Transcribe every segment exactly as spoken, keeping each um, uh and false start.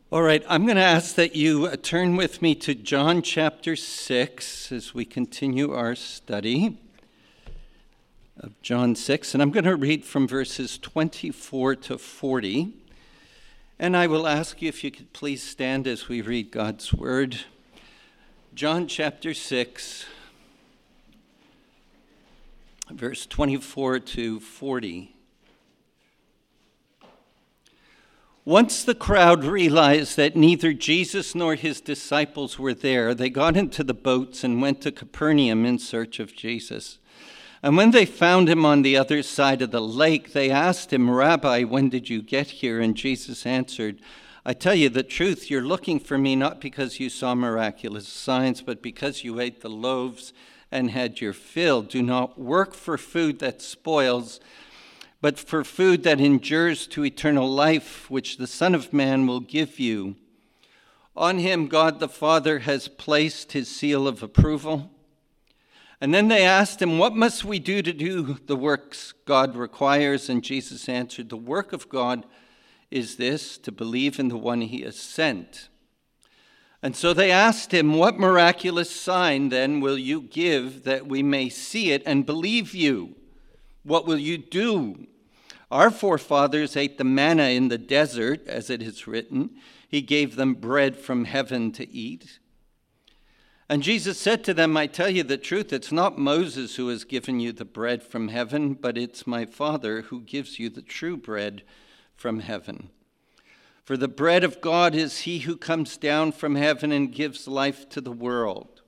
All right, I'm going to ask that you turn with me to John chapter six as we continue our study of John six, and I'm going to read from verses twenty-four to forty. And I will ask you if you could please stand as we read God's word. John chapter six, verse twenty-four to forty. Once the crowd realized that neither Jesus nor his disciples were there, they got into the boats and went to Capernaum in search of Jesus. And when they found him on the other side of the lake, they asked him, "Rabbi, when did you get here?" And Jesus answered, "I tell you the truth, you're looking for me not because you saw miraculous signs, but because you ate the loaves and had your fill. Do not work for food that spoils, but for food that endures to eternal life, which the Son of Man will give you. On him God the Father has placed his seal of approval." And then they asked him, "What must we do to do the works God requires?" And Jesus answered, "The work of God is this, to believe in the one he has sent." And so they asked him, "What miraculous sign then will you give that we may see it and believe you? What will you do? Our forefathers ate the manna in the desert, as it is written, he gave them bread from heaven to eat." And Jesus said to them, "I tell you the truth, it's not Moses who has given you the bread from heaven, but it's my Father who gives you the true bread from heaven. For the bread of God is he who comes down from heaven and gives life to the world."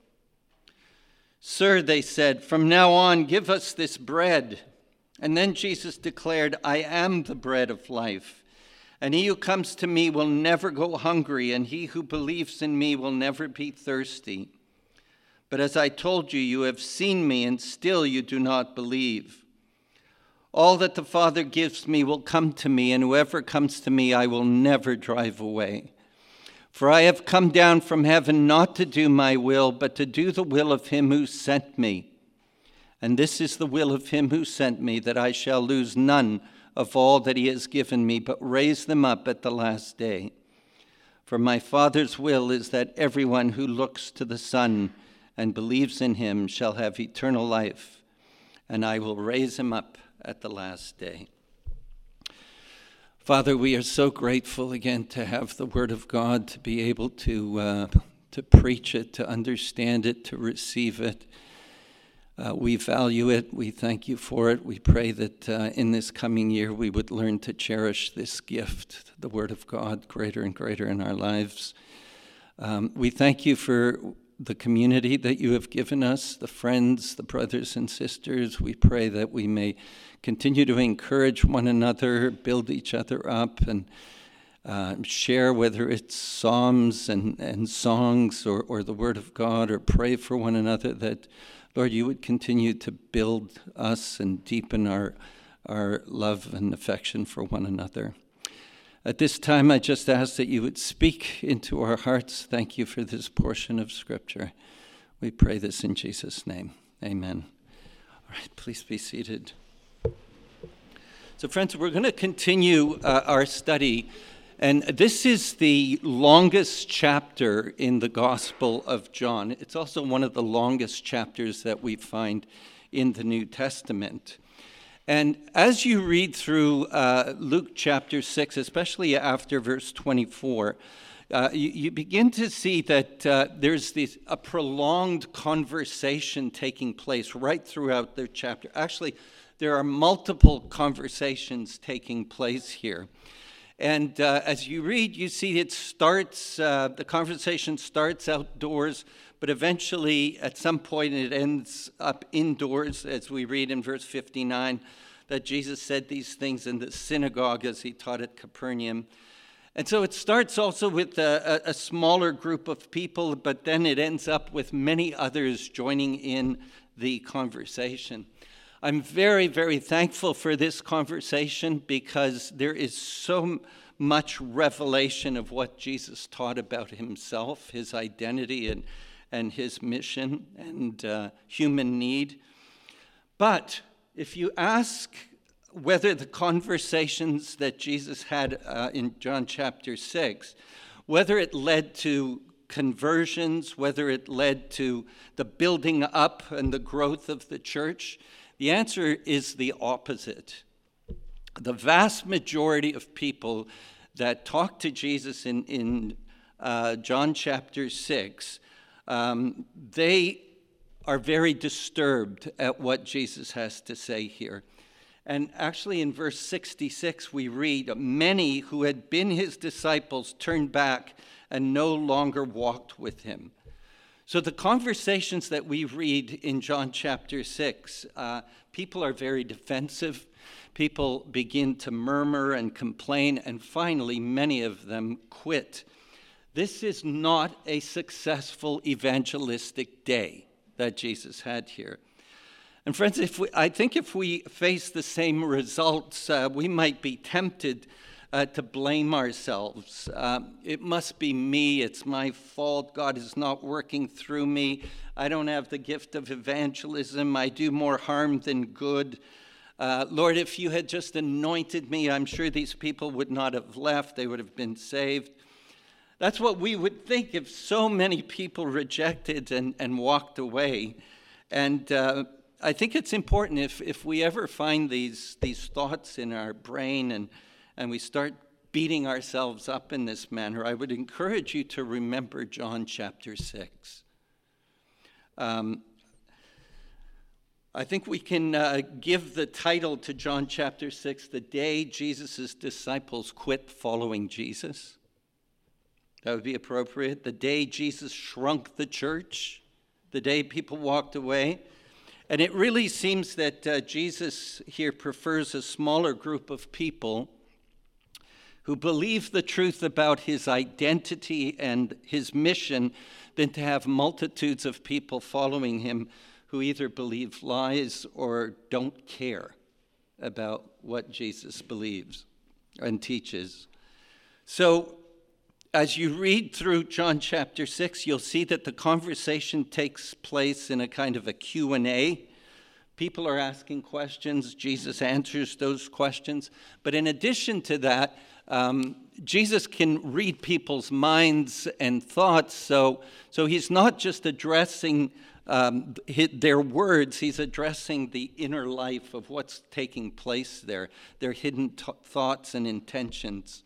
"Sir," they said, "from now on give us this bread." And then Jesus declared, "I am the bread of life, and he who comes to me will never go hungry, and he who believes in me will never be thirsty. But as I told you, you have seen me, and still you do not believe. All that the Father gives me will come to me, and whoever comes to me I will never drive away. For I have come down from heaven not to do my will, but to do the will of him who sent me. And this is the will of him who sent me, that I shall lose none of all that he has given me, but raise them up at the last day. For my Father's will is that everyone who looks to the Son and believes in him shall have eternal life, and I will raise him up at the last day." Father, we are so grateful again to have the Word of God, to be able to, uh, to preach it, to understand it, to receive it. Uh, we value it. We thank you for it. We pray that uh, in this coming year we would learn to cherish this gift, the Word of God, greater and greater in our lives. Um, we thank you for the community that you have given us, the friends, the brothers and sisters. We pray that we may continue to encourage one another, build each other up, and uh, share, whether it's psalms and, and songs or, or the Word of God, or pray for one another that, Lord, you would continue to build us and deepen our, our love and affection for one another. At this time, I just ask that you would speak into our hearts. Thank you for this portion of Scripture. We pray this in Jesus' name. Amen. All right, please be seated. So, friends, we're going to continue uh, our study. And this is the longest chapter in the Gospel of John. It's also one of the longest chapters that we find in the New Testament. And as you read through uh, Luke chapter six, especially after verse twenty-four, uh, you, you begin to see that uh, there's this, a prolonged conversation taking place right throughout the chapter. Actually, there are multiple conversations taking place here. And uh, as you read, you see it starts, uh, the conversation starts outdoors, but eventually at some point it ends up indoors, as we read in verse fifty-nine, that Jesus said these things in the synagogue as he taught at Capernaum. And so it starts also with a, a smaller group of people, but then it ends up with many others joining in the conversation. I'm very, very thankful for this conversation because there is so much revelation of what Jesus taught about himself, his identity and, and his mission and uh, human need. But if you ask whether the conversations that Jesus had uh, in John chapter six Whether it led to conversions, whether it led to the building up and the growth of the church, the answer is the opposite. The vast majority of people that talk to Jesus in, in uh, John chapter six, um, they are very disturbed at what Jesus has to say here. And actually in verse sixty-six we read, many who had been his disciples turned back and no longer walked with him. So the conversations that we read in John chapter six, uh, people are very defensive. People begin to murmur and complain, and finally many of them quit. This is not a successful evangelistic day that Jesus had here. And friends, if we, I think if we face the same results, uh, we might be tempted uh, to blame ourselves. Uh, it must be me. It's my fault. God is not working through me. I don't have the gift of evangelism. I do more harm than good. Uh, Lord, if you had just anointed me, I'm sure these people would not have left. They would have been saved. That's what we would think if so many people rejected and, and walked away. And uh, I think it's important if, if we ever find these, these thoughts in our brain and, and we start beating ourselves up in this manner, I would encourage you to remember John chapter six. Um, I think we can uh, give the title to John chapter six, The Day Jesus' Disciples Quit Following Jesus. That would be appropriate. The day Jesus shrunk the church, the day people walked away. And it really seems that uh, Jesus here prefers a smaller group of people who believe the truth about his identity and his mission than to have multitudes of people following him who either believe lies or don't care about what Jesus believes and teaches. So, as you read through John chapter six, you'll see that the conversation takes place in a kind of a Q and A. People are asking questions. Jesus answers those questions. But in addition to that, um, Jesus can read people's minds and thoughts. So, so he's not just addressing um, their words. He's addressing the inner life of what's taking place there, their hidden t- thoughts and intentions.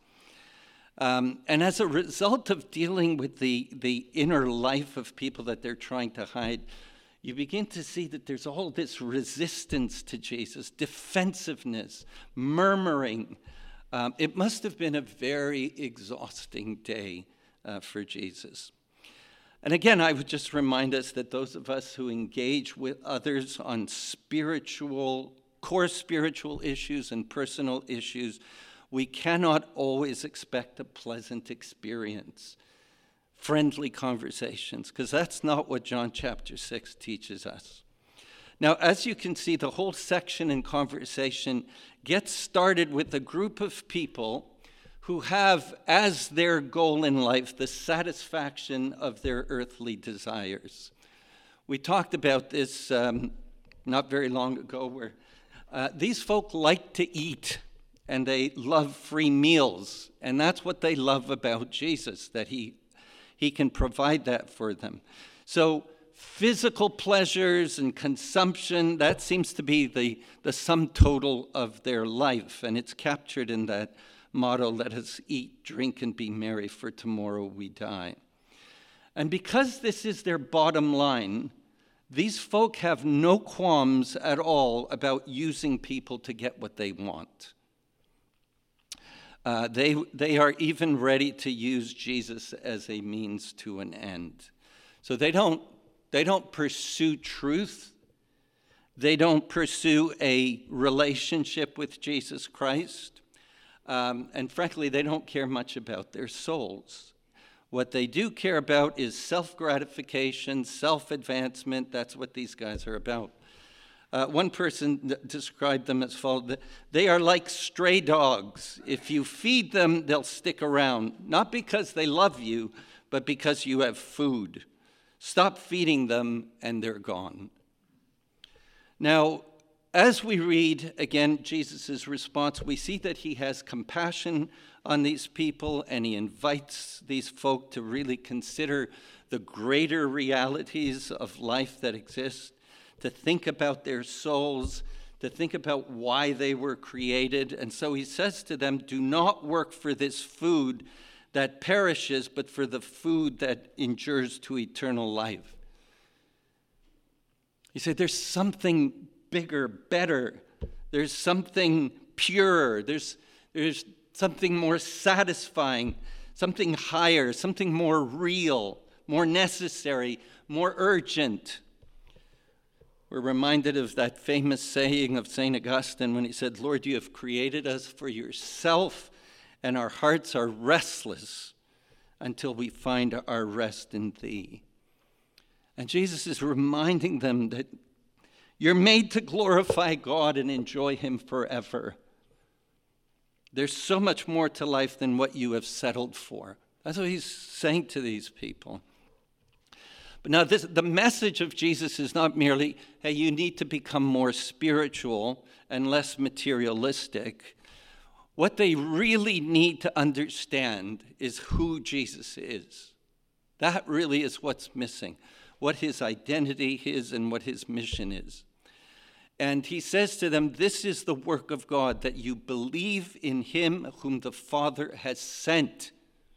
Um, and as a result of dealing with the, the inner life of people that they're trying to hide, you begin to see that there's all this resistance to Jesus, defensiveness, murmuring. Um, it must have been a very exhausting day uh, for Jesus. And again, I would just remind us that those of us who engage with others on spiritual, core spiritual issues and personal issues, we cannot always expect a pleasant experience, friendly conversations, because that's not what John chapter six teaches us. Now, as you can see, the whole section in conversation gets started with a group of people who have as their goal in life the satisfaction of their earthly desires. We talked about this um, not very long ago, where uh, these folk like to eat. And they love free meals. And that's what they love about Jesus, that he, he can provide that for them. So physical pleasures and consumption, that seems to be the, the sum total of their life. And it's captured in that motto, let us eat, drink, and be merry, for tomorrow we die. And because this is their bottom line, these folk have no qualms at all about using people to get what they want. Uh, they, they are even ready to use Jesus as a means to an end. So they don't, they don't pursue truth. They don't pursue a relationship with Jesus Christ. Um, and frankly, they don't care much about their souls. What they do care about is self-gratification, self-advancement. That's what these guys are about. Uh, one person described them as follows: they are like stray dogs. If you feed them, they'll stick around, not because they love you, but because you have food. Stop feeding them, and they're gone. Now, as we read, again, Jesus' response, we see that he has compassion on these people, and he invites these folk to really consider the greater realities of life that exist, to think about their souls, to think about why they were created. And so he says to them, do not work for this food that perishes, but for the food that endures to eternal life. He said, there's something bigger, better. There's something purer. There's, there's something more satisfying, something higher, something more real, more necessary, more urgent. We're reminded of that famous saying of Saint Augustine when he said, Lord, you have created us for yourself, and our hearts are restless until we find our rest in thee. And Jesus is reminding them that you're made to glorify God and enjoy him forever. There's so much more to life than what you have settled for. That's what he's saying to these people. But now this, the message of Jesus is not merely, hey, you need to become more spiritual and less materialistic. What they really need to understand is who Jesus is. That really is what's missing, what his identity is and what his mission is. And he says to them, this is the work of God, that you believe in him whom the Father has sent.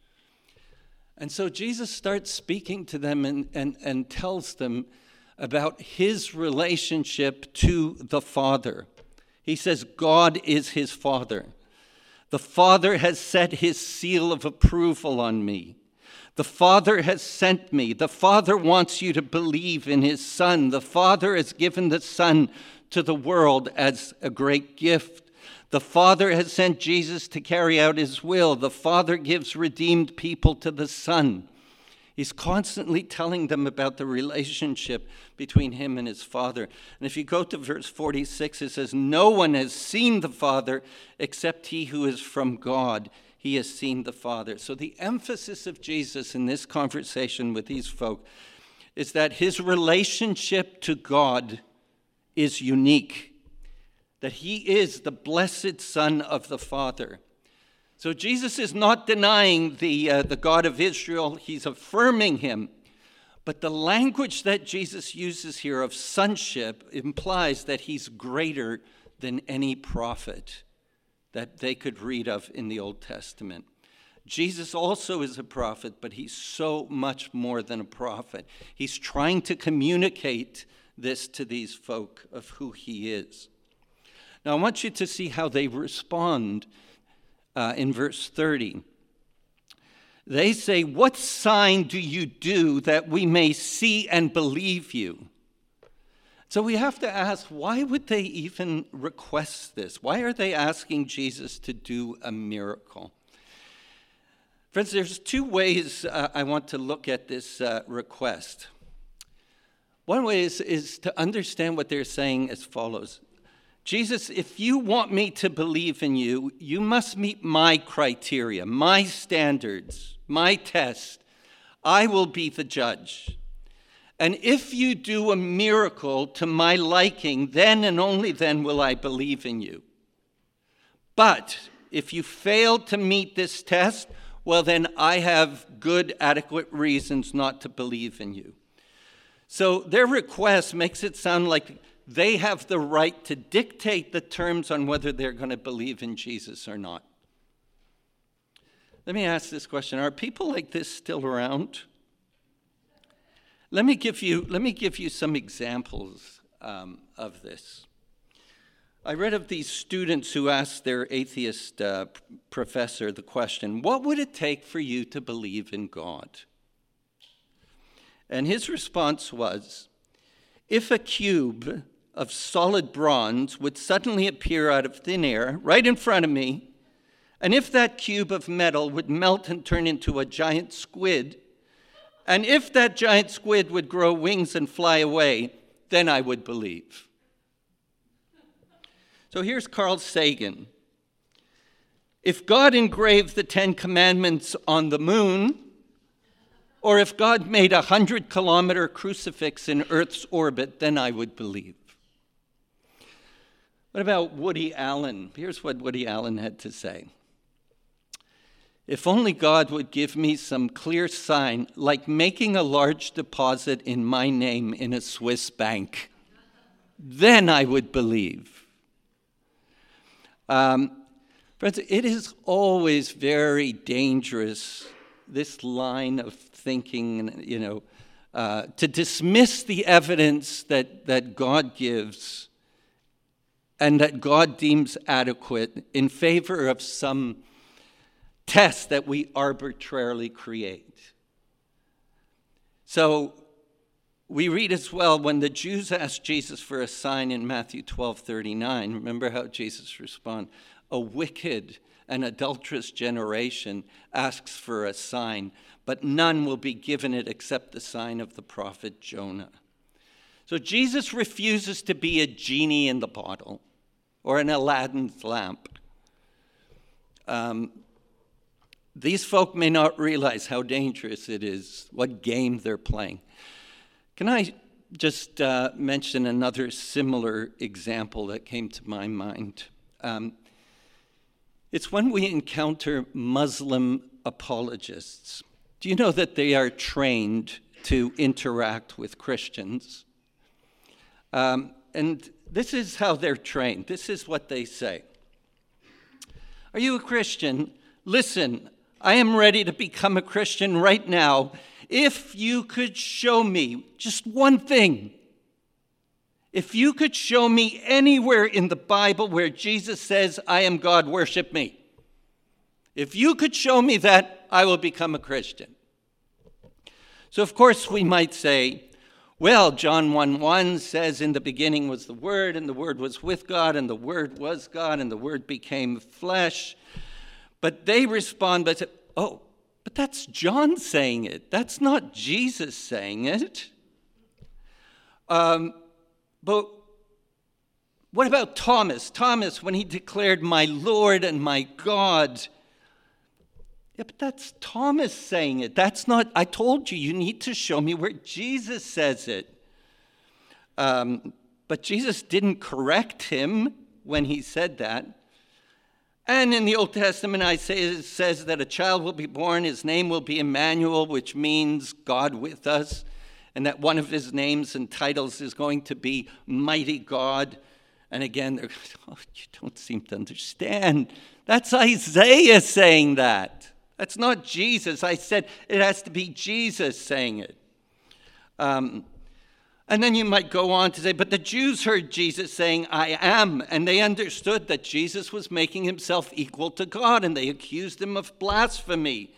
And so Jesus starts speaking to them and, and, and tells them about his relationship to the Father. He says, God is his Father. The Father has set his seal of approval on me. The Father has sent me. The Father wants you to believe in his Son. The Father has given the Son to the world as a great gift. The Father has sent Jesus to carry out his will. The Father gives redeemed people to the Son. He's constantly telling them about the relationship between him and his Father. And if you go to verse forty-six, it says, no one has seen the Father except he who is from God. He has seen the Father. So the emphasis of Jesus in this conversation with these folk is that his relationship to God is unique, that he is the blessed Son of the Father. So Jesus is not denying the, uh, the God of Israel. He's affirming him. But the language that Jesus uses here of sonship implies that he's greater than any prophet that they could read of in the Old Testament. Jesus also is a prophet, but he's so much more than a prophet. He's trying to communicate this to these folk of who he is. Now, I want you to see how they respond uh, in verse thirty. They say, what sign do you do that we may see and believe you? So we have to ask, why would they even request this? Why are they asking Jesus to do a miracle? Friends, there's two ways uh, I want to look at this uh, request. One way is, is to understand what they're saying as follows. Jesus, if you want me to believe in you, you must meet my criteria, my standards, my test. I will be the judge. And if you do a miracle to my liking, then and only then will I believe in you. But if you fail to meet this test, well, then I have good, adequate reasons not to believe in you. So their request makes it sound like they have the right to dictate the terms on whether they're going to believe in Jesus or not. Let me ask this question. Are people like this still around? Let me give you, let me give you some examples um, of this. I read of these students who asked their atheist uh, professor the question, what would it take for you to believe in God? And his response was, if a cube of solid bronze would suddenly appear out of thin air right in front of me, and if that cube of metal would melt and turn into a giant squid, and if that giant squid would grow wings and fly away, then I would believe. So here's Carl Sagan. If God engraved the Ten Commandments on the moon, or if God made a hundred-kilometer crucifix in Earth's orbit, then I would believe. What about Woody Allen? Here's what Woody Allen had to say. If only God would give me some clear sign, like making a large deposit in my name in a Swiss bank, then I would believe. Um, friends, it is always very dangerous, this line of thinking, you know, uh, to dismiss the evidence that, that God gives and that God deems adequate in favor of some test that we arbitrarily create. So we read as well, when the Jews asked Jesus for a sign in Matthew twelve thirty-nine, remember how Jesus responded, a wicked and adulterous generation asks for a sign, but none will be given it except the sign of the prophet Jonah. So Jesus refuses to be a genie in the bottle or an Aladdin's lamp. Um, these folk may not realize how dangerous it is, what game they're playing. Can I just uh, mention another similar example that came to my mind? Um, it's when we encounter Muslim apologists. Do you know that they are trained to interact with Christians? Um, and this is how they're trained. This is what they say. Are you a Christian? Listen, I am ready to become a Christian right now if you could show me just one thing. If you could show me anywhere in the Bible where Jesus says, I am God, worship me. If you could show me that, I will become a Christian. So of course we might say, well, John one one says, in the beginning was the Word, and the Word was with God, and the Word was God, and the Word became flesh. But they respond by saying, oh, but that's John saying it. That's not Jesus saying it. Um, but what about Thomas? Thomas, when he declared, my Lord and my God. Yeah, but that's Thomas saying it. That's not, I told you, you need to show me where Jesus says it. Um, but Jesus didn't correct him when he said that. And in the Old Testament, Isaiah says that a child will be born, his name will be Emmanuel, which means God with us, and that one of his names and titles is going to be Mighty God. And again, they're going, oh, you don't seem to understand. That's Isaiah saying that. That's not Jesus. I said it has to be Jesus saying it. Um, and then you might go on to say, but the Jews heard Jesus saying, I am, and they understood that Jesus was making himself equal to God, and they accused him of blasphemy.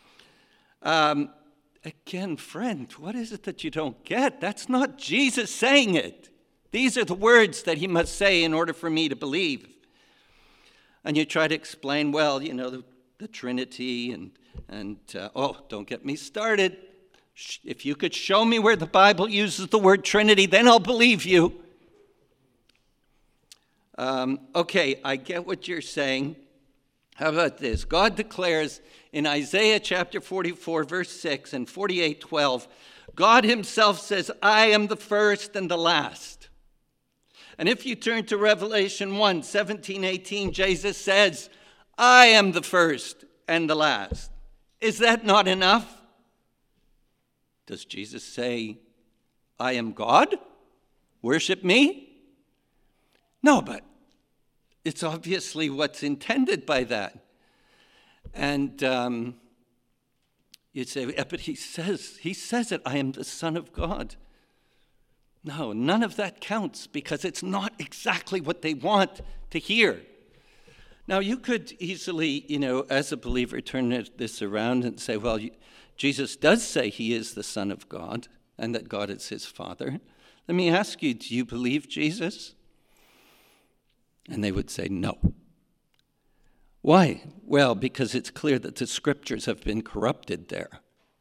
Um, again, friend, what is it that you don't get? That's not Jesus saying it. These are the words that he must say in order for me to believe. And you try to explain, well, you know, the, the Trinity, and, and uh, oh, don't get me started. If you could show me where the Bible uses the word Trinity, then I'll believe you. Um, okay, I get what you're saying. How about this? God declares in Isaiah chapter forty-four, verse six, and forty-eight, twelve, God himself says, I am the first and the last. And if you turn to Revelation one, seventeen, eighteen, Jesus says, I am the first and the last. Is that not enough? Does Jesus say, I am God? Worship me? No, but it's obviously what's intended by that. And um, you'd say, yeah, but he says, he says it, I am the Son of God. No, none of that counts because it's not exactly what they want to hear. Now, you could easily, you know, as a believer, turn this around and say, well, you, Jesus does say he is the Son of God and that God is his Father. Let me ask you, do you believe Jesus? And they would say no. Why? Well, because it's clear that the scriptures have been corrupted there.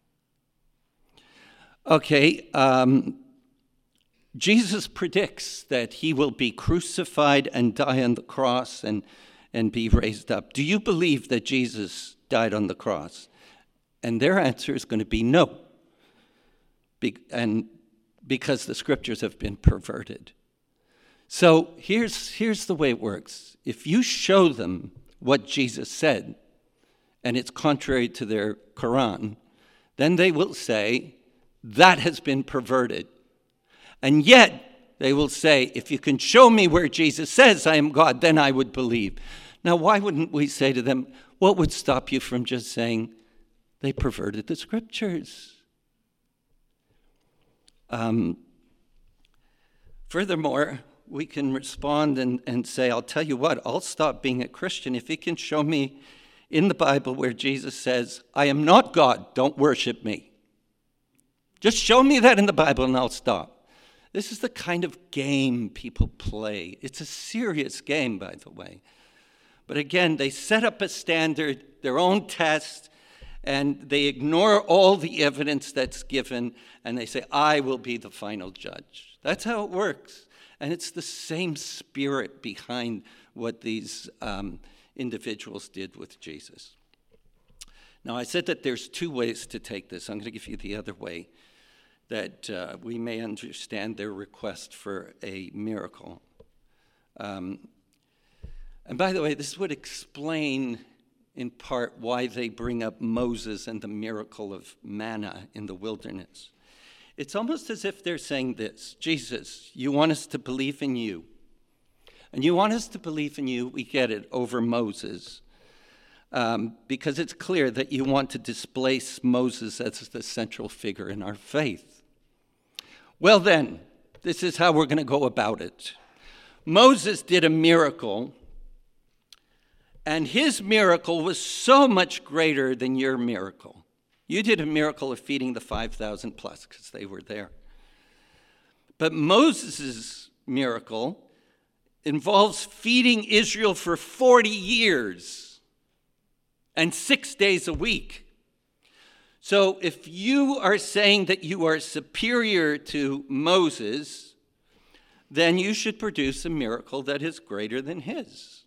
Okay, um, Jesus predicts that he will be crucified and die on the cross and, and be raised up. Do you believe that Jesus died on the cross? And their answer is going to be no, be- and because the scriptures have been perverted. So here's, here's the way it works. If you show them what Jesus said, and it's contrary to their Quran, then they will say, that has been perverted. And yet, they will say, if you can show me where Jesus says I am God, then I would believe. Now, why wouldn't we say to them, what would stop you from just saying, they perverted the scriptures? Um, furthermore, we can respond and, and say, I'll tell you what, I'll stop being a Christian if you can show me in the Bible where Jesus says, I am not God, don't worship me. Just show me that in the Bible and I'll stop. This is the kind of game people play. It's a serious game, by the way. But again, they set up a standard, their own test, and they ignore all the evidence that's given, and they say, I will be the final judge. That's how it works. And it's the same spirit behind what these um, individuals did with Jesus. Now, I said that there's two ways to take this. I'm going to give you the other way, that uh, we may understand their request for a miracle. Um, and by the way, this would explain in part why they bring up Moses and the miracle of manna in the wilderness. It's almost as if they're saying this, Jesus, you want us to believe in you. And you want us to believe in you, we get it, over Moses. Um, because it's clear that you want to displace Moses as the central figure in our faith. Well then, this is how we're going to go about it. Moses did a miracle, and his miracle was so much greater than your miracle. You did a miracle of feeding the five thousand plus because they were there. But Moses' miracle involves feeding Israel for forty years and six days a week. So if you are saying that you are superior to Moses, then you should produce a miracle that is greater than his.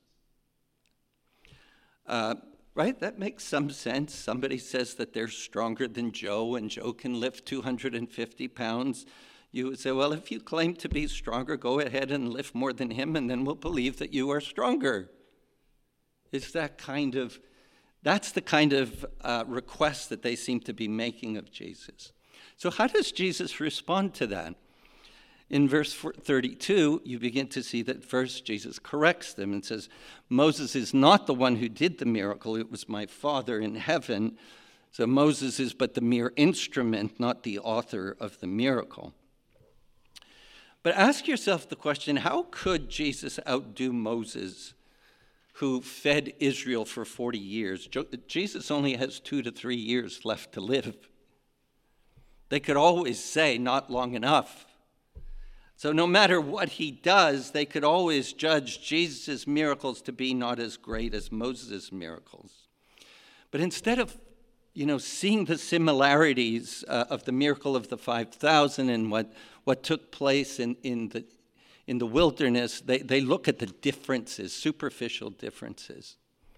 Uh, right? That makes some sense. Somebody says that they're stronger than Joe, and Joe can lift two hundred fifty pounds. You would say, well, if you claim to be stronger, go ahead and lift more than him, and then we'll believe that you are stronger. It's that kind of, that's the kind of uh, request that they seem to be making of Jesus. So how does Jesus respond to that? In verse thirty-two, you begin to see that first Jesus corrects them and says, Moses is not the one who did the miracle, it was my Father in heaven. So Moses is but the mere instrument, not the author of the miracle. But ask yourself the question, how could Jesus outdo Moses, who fed Israel for forty years? Jesus only has two to three years left to live. They could always say, not long enough. So no matter what he does, they could always judge Jesus' miracles to be not as great as Moses' miracles. But instead of, you know, seeing the similarities uh, of the miracle of the five thousand and what, what took place in, in, the, in the wilderness, they, they look at the differences, superficial differences.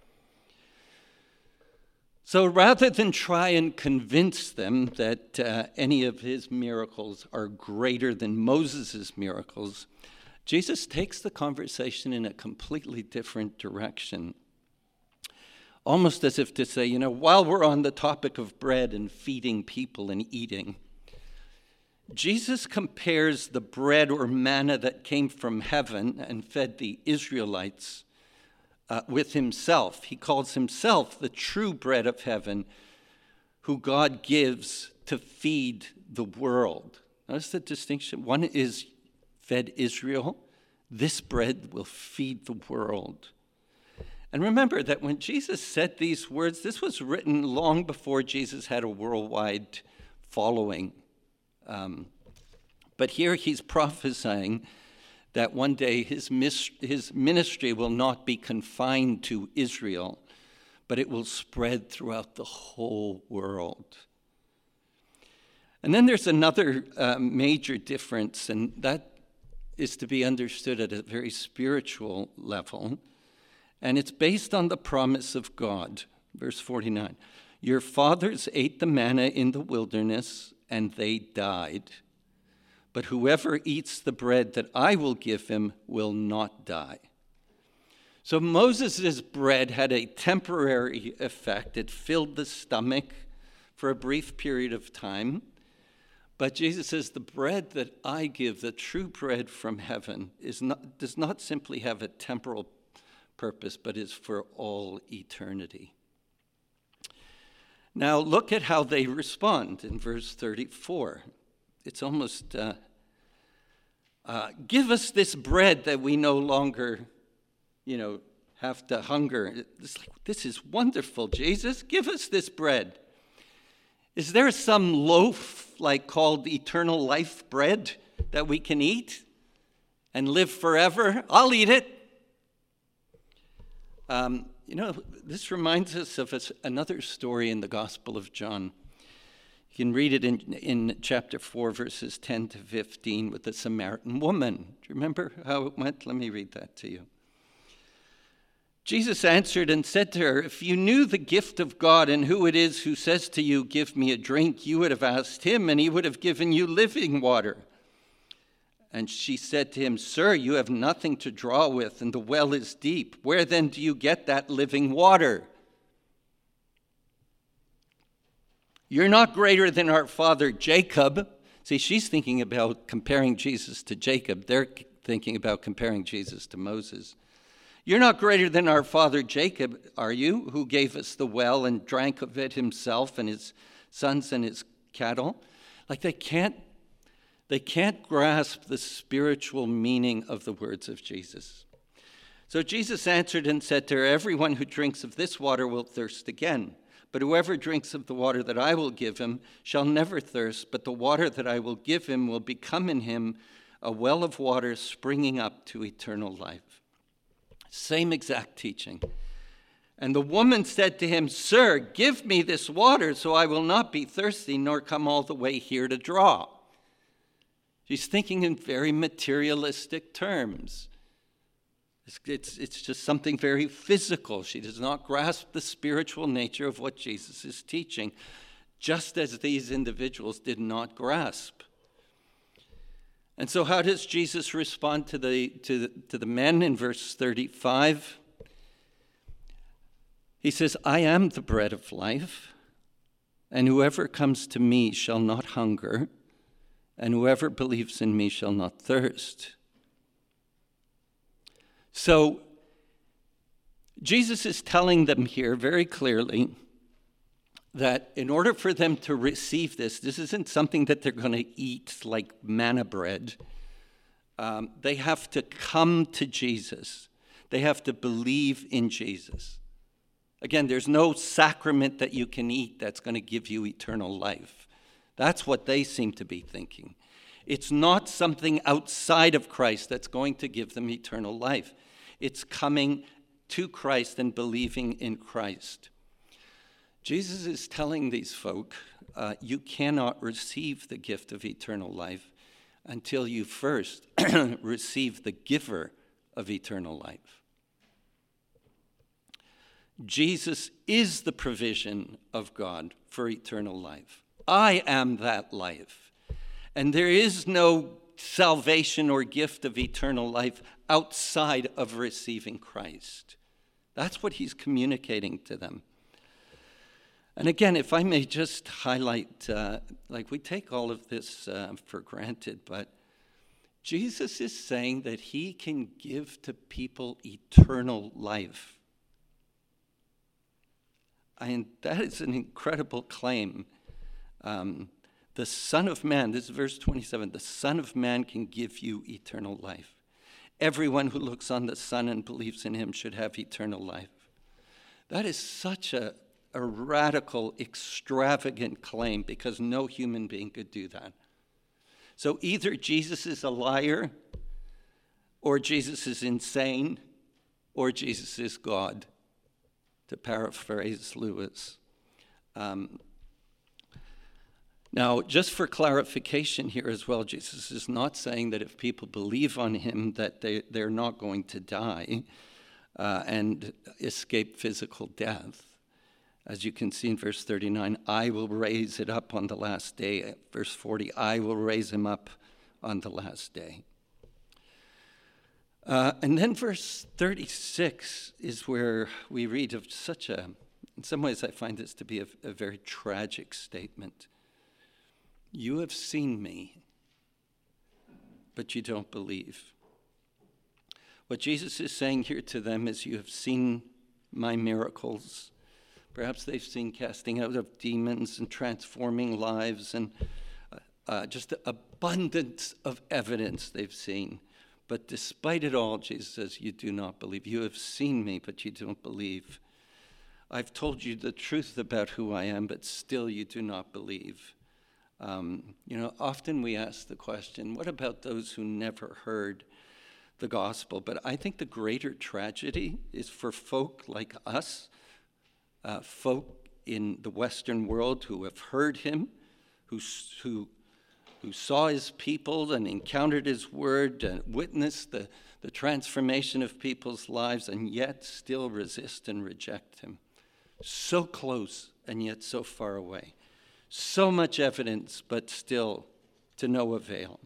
So rather than try and convince them that uh, any of his miracles are greater than Moses' miracles, Jesus takes the conversation in a completely different direction. Almost as if to say, you know, while we're on the topic of bread and feeding people and eating, Jesus compares the bread or manna that came from heaven and fed the Israelites Uh, with himself. He calls himself the true bread of heaven, who God gives to feed the world. Notice the distinction. One is fed Israel. This bread will feed the world. And remember that when Jesus said these words, this was written long before Jesus had a worldwide following. Um, but here he's prophesying that one day his, mis- his ministry will not be confined to Israel, but it will spread throughout the whole world. And then there's another uh, major difference, and that is to be understood at a very spiritual level, and it's based on the promise of God. Verse forty-nine, your fathers ate the manna in the wilderness, and they died. but whoever eats the bread that I will give him will not die." So Moses' bread had a temporary effect. It filled the stomach for a brief period of time. But Jesus says, the bread that I give, the true bread from heaven, is not, does not simply have a temporal purpose, but is for all eternity. Now look at how they respond in verse thirty-four. It's almost, uh, uh, give us this bread that we no longer, you know, have to hunger. It's like, this is wonderful, Jesus. Give us this bread. Is there some loaf like called eternal life bread that we can eat and live forever? I'll eat it. Um, you know, this reminds us of a, another story in the Gospel of John. You can read it in, in chapter four, verses ten to fifteen with the Samaritan woman. Do you remember how it went? Let me read that to you. Jesus answered and said to her, "If you knew the gift of God and who it is who says to you, 'Give me a drink,' you would have asked him, and he would have given you living water." And she said to him, "Sir, you have nothing to draw with, and the well is deep. Where then do you get that living water? You're not greater than our father Jacob." See, she's thinking about comparing Jesus to Jacob. They're thinking about comparing Jesus to Moses. "You're not greater than our father Jacob, are you, who gave us the well and drank of it himself and his sons and his cattle?" Like they can't, they can't grasp the spiritual meaning of the words of Jesus. So Jesus answered and said to her, "Everyone who drinks of this water will thirst again. But whoever drinks of the water that I will give him shall never thirst, but the water that I will give him will become in him a well of water springing up to eternal life." Same exact teaching. "And the woman said to him, 'Sir, give me this water so I will not be thirsty nor come all the way here to draw.'" She's thinking in very materialistic terms. It's, it's, it's just something very physical. She does not grasp the spiritual nature of what Jesus is teaching, just as these individuals did not grasp. And so how does Jesus respond to the, to the, to the men in verse thirty-five? He says, "I am the bread of life, and whoever comes to me shall not hunger, and whoever believes in me shall not thirst." So Jesus is telling them here very clearly that in order for them to receive this, this isn't something that they're going to eat like manna bread. Um, they have to come to Jesus. They have to believe in Jesus. Again, there's no sacrament that you can eat that's going to give you eternal life. That's what they seem to be thinking. It's not something outside of Christ that's going to give them eternal life. It's coming to Christ and believing in Christ. Jesus is telling these folk, uh, you cannot receive the gift of eternal life until you first receive the giver of eternal life. Jesus is the provision of God for eternal life. I am that life. And there is no salvation or gift of eternal life outside of receiving Christ. That's what he's communicating to them. And again, if I may just highlight, uh, like we take all of this uh, for granted, but Jesus is saying that he can give to people eternal life. And that is an incredible claim. Um, the Son of Man, this is verse twenty-seven, the Son of Man can give you eternal life. Everyone who looks on the Son and believes in him should have eternal life. That is such a A radical, extravagant claim because no human being could do that. So either Jesus is a liar, or Jesus is insane, or Jesus is God, to paraphrase Lewis. Um, now, just for clarification here as well, Jesus is not saying that if people believe on him that they, they're not going to die uh, and escape physical death. As you can see in verse thirty-nine, I will raise it up on the last day. Verse forty, I will raise him up on the last day. Uh, and then verse thirty-six is where we read of such a, in some ways I find this to be a, a very tragic statement. You have seen me, but you don't believe. What Jesus is saying here to them is, you have seen my miracles. Perhaps they've seen casting out of demons and transforming lives and uh, uh, just the abundance of evidence they've seen. But despite it all, Jesus says, you do not believe. You have seen me, but you don't believe. I've told you the truth about who I am, but still you do not believe. Um, you know, often we ask the question, what about those who never heard the gospel? But I think the greater tragedy is for folk like us, uh, folk in the Western world who have heard him, who, who, who saw his people and encountered his word and witnessed the, the transformation of people's lives, and yet still resist and reject him. So close and yet so far away. So much evidence, but still to no avail.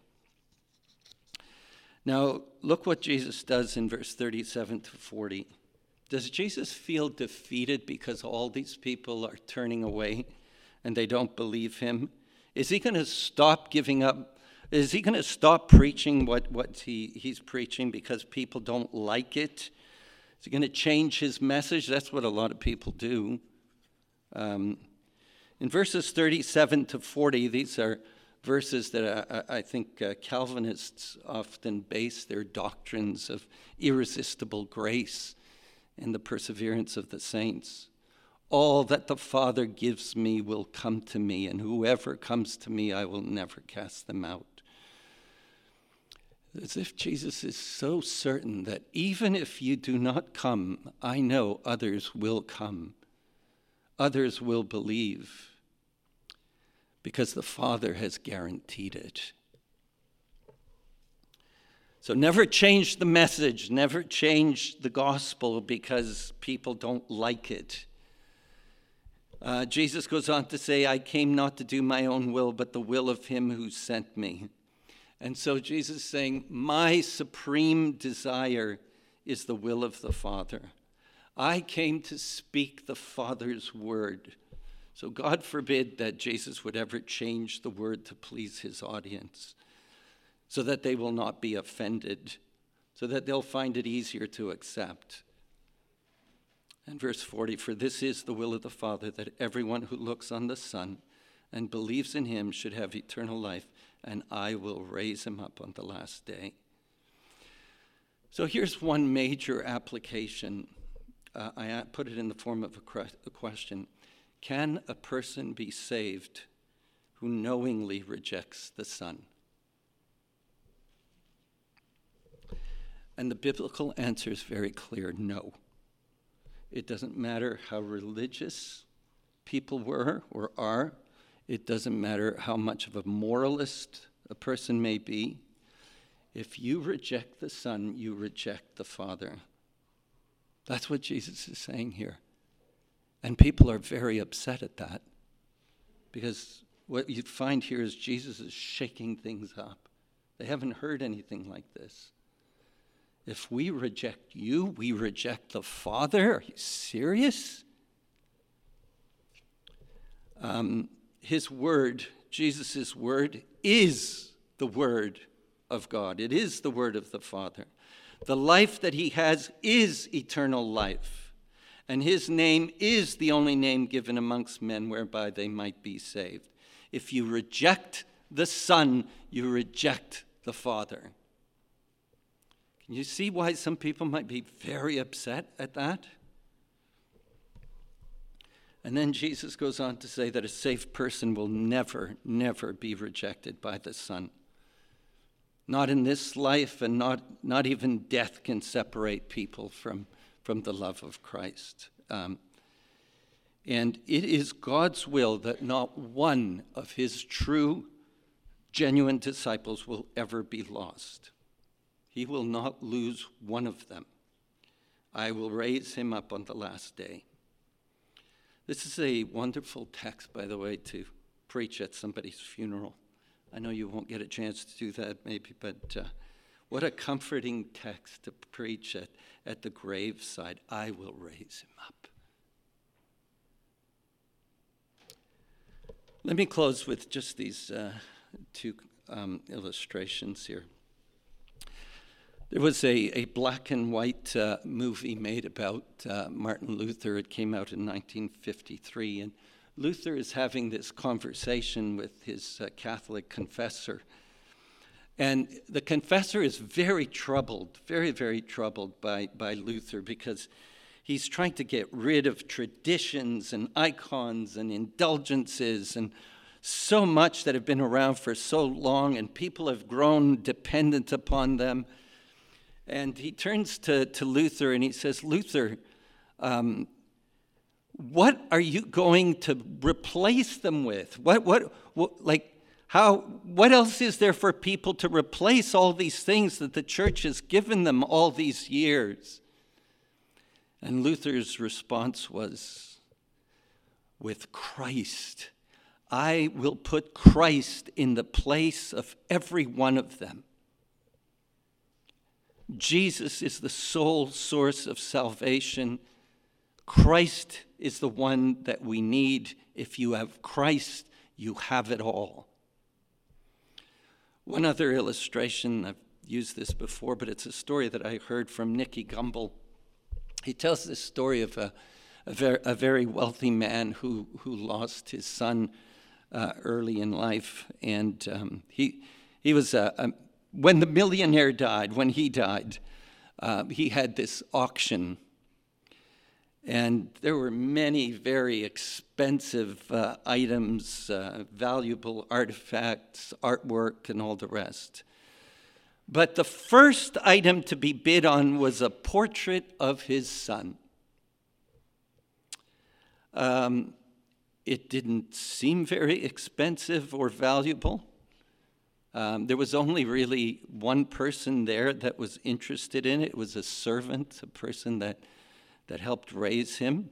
Now, look what Jesus does in verse thirty-seven to forty. Does Jesus feel defeated because all these people are turning away and they don't believe him? Is he going to stop giving up? Is he going to stop preaching what, what he, he's preaching because people don't like it? Is he going to change his message? That's what a lot of people do. Um, in verses thirty-seven to forty, these are verses that I, I think uh, Calvinists often base their doctrines of irresistible grace and the perseverance of the saints. All that the Father gives me will come to me, and whoever comes to me, I will never cast them out. As if Jesus is so certain that even if you do not come, I know others will come. Others will believe, because the Father has guaranteed it. So never change the message, never change the gospel because people don't like it. Uh, Jesus goes on to say, I came not to do my own will, but the will of him who sent me. And so Jesus is saying, my supreme desire is the will of the Father. I came to speak the Father's word. So God forbid that Jesus would ever change the word to please his audience, so that they will not be offended, so that they'll find it easier to accept. And verse forty, for this is the will of the Father, that everyone who looks on the Son and believes in him should have eternal life, and I will raise him up on the last day. So here's one major application. Uh, I put it in the form of a question. Can a person be saved who knowingly rejects the Son? And the biblical answer is very clear, no. It doesn't matter how religious people were or are. It doesn't matter how much of a moralist a person may be. If you reject the Son, you reject the Father. That's what Jesus is saying here. And people are very upset at that, because what you'd find here is Jesus is shaking things up. They haven't heard anything like this. If we reject you, we reject the Father? Are you serious? Um, his word, Jesus' word, is the word of God. It is the word of the Father. The life that he has is eternal life. And his name is the only name given amongst men whereby they might be saved. If you reject the Son, you reject the Father. Can you see why some people might be very upset at that? And then Jesus goes on to say that a saved person will never, never be rejected by the Son. Not in this life, and not, not even death can separate people from, from the love of Christ. Um, and it is God's will that not one of his true, genuine disciples will ever be lost. He will not lose one of them. I will raise him up on the last day. This is a wonderful text, by the way, to preach at somebody's funeral. I know you won't get a chance to do that maybe, but uh, what a comforting text to preach at, at the graveside. I will raise him up. Let me close with just these uh, two um, illustrations here. There was a, a black and white uh, movie made about uh, Martin Luther. It came out in nineteen fifty-three, and Luther is having this conversation with his uh, Catholic confessor. And the confessor is very troubled, very, very troubled by, by Luther, because he's trying to get rid of traditions and icons and indulgences and so much that have been around for so long, and people have grown dependent upon them. And he turns to, to Luther and he says, Luther, um, what are you going to replace them with? What, what, what, like, how, what else is there for people to replace all these things that the church has given them all these years? And Luther's response was, with Christ. I will put Christ in the place of every one of them. Jesus is the sole source of salvation. Christ is the one that we need. If you have Christ, you have it all. One other illustration, I've used this before, but it's a story that I heard from Nicky Gumbel. He tells this story of a, a, very, a very wealthy man who, who lost his son uh, early in life. And um, he, he was, a, a, when the millionaire died, when he died, uh, he had this auction. And there were many very expensive uh, items, uh, valuable artifacts, artwork, and all the rest. But the first item to be bid on was a portrait of his son. Um, it didn't seem very expensive or valuable. Um, there was only really one person there that was interested in it. It was a servant, a person that, that helped raise him.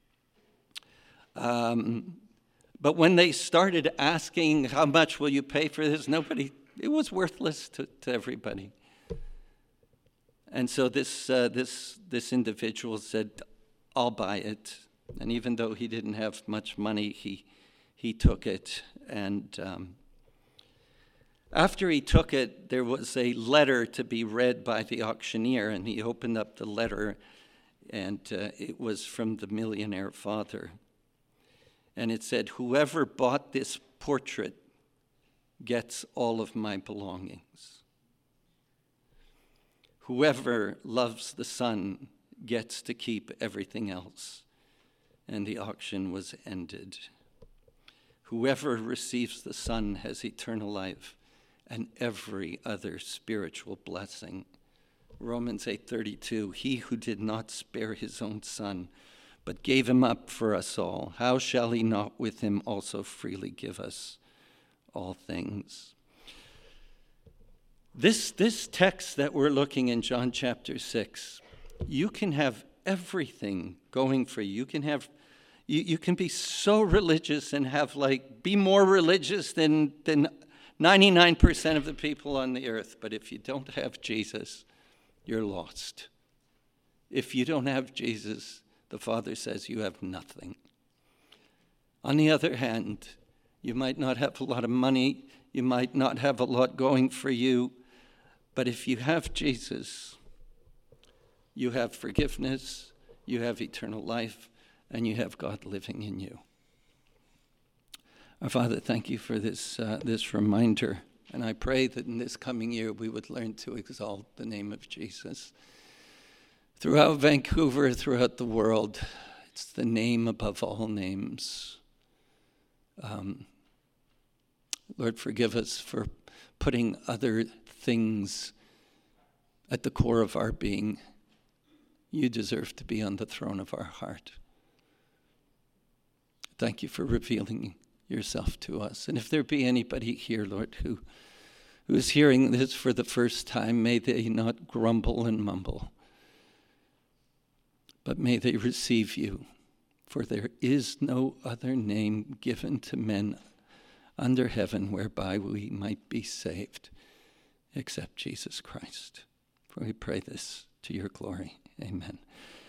Um, but when they started asking, how much will you pay for this, nobody... It was worthless to, to everybody. And so this, uh, this, this individual said, I'll buy it. And even though he didn't have much money, he, he took it. And um, after he took it, there was a letter to be read by the auctioneer. And he opened up the letter, and uh, it was from the millionaire father. And it said, whoever bought this portrait gets all of my belongings. Whoever loves the Son gets to keep everything else. And the auction was ended. Whoever receives the Son has eternal life and every other spiritual blessing. Romans eight thirty-two, he who did not spare his own Son, but gave him up for us all, how shall he not with him also freely give us all things? This, this text that we're looking in John chapter six, you can have everything going for you. You can have, you, you can be so religious and have like, be more religious than, than ninety-nine percent of the people on the earth. But if you don't have Jesus, you're lost. If you don't have Jesus, the Father says you have nothing. On the other hand, you might not have a lot of money. You might not have a lot going for you. But if you have Jesus, you have forgiveness, you have eternal life, and you have God living in you. Our Father, thank you for this, uh, this reminder. And I pray that in this coming year we would learn to exalt the name of Jesus. Throughout Vancouver, throughout the world, it's the name above all names. Um, Lord, forgive us for putting other things at the core of our being. You deserve to be on the throne of our heart. Thank you for revealing yourself to us. And if there be anybody here, Lord, who, who is hearing this for the first time, may they not grumble and mumble, but may they receive you. For there is no other name given to men under heaven whereby we might be saved, except Jesus Christ. For we pray this to your glory. Amen.